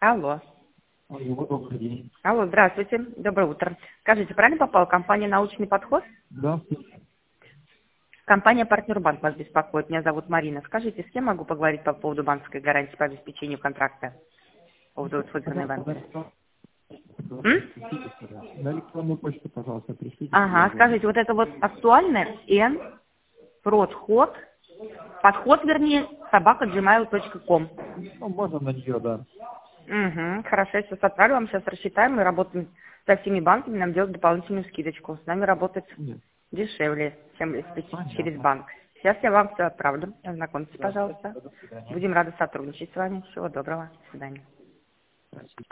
Алло. Алло, добрый день. Алло, здравствуйте. Доброе утро. Скажите, правильно попала компания «Научный подход»? Да, Компания «Партнер Банк» вас беспокоит. Меня зовут Марина. Скажите, с кем могу поговорить по поводу банковской гарантии по обеспечению контракта? По поводу вот выигранной вами. на электронную почту, пожалуйста, пришлите. Ага, скажите, вот это вот актуально? Н, подход, вернее, @gmail.com. Ну, можно на нее, да. Угу, хорошо, я сейчас отправлю, вам сейчас рассчитаем. Мы работаем со всеми банками, нам делают дополнительную скидочку. С нами работать Нет, дешевле, чем если через понятно. банк. Сейчас я вам все отправлю. Ознакомьтесь, Да, пожалуйста. спасибо, до свидания. Будем рады сотрудничать с вами. Всего доброго. До свидания. Спасибо.